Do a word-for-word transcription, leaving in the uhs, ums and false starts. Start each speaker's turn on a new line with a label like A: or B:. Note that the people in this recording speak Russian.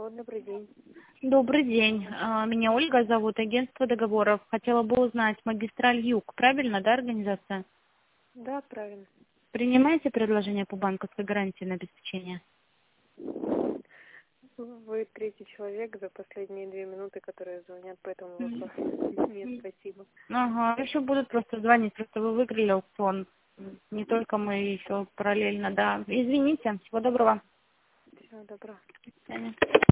A: Алло, добрый день.
B: Добрый день. А, Меня Ольга зовут, агентство договоров. Хотела бы узнать, магистраль Юг, правильно, да, организация?
A: Да, правильно.
B: Принимаете предложение по банковской гарантии на обеспечение?
A: Вы третий человек за последние две минуты, которые звонят по этому
B: М.
A: вопросу. Нет, спасибо.
B: Ага, еще будут просто звонить, просто вы выиграли аукцион. Не только мы, еще параллельно, да. Извините, всего доброго.
A: Всего доброго.
B: До свидания.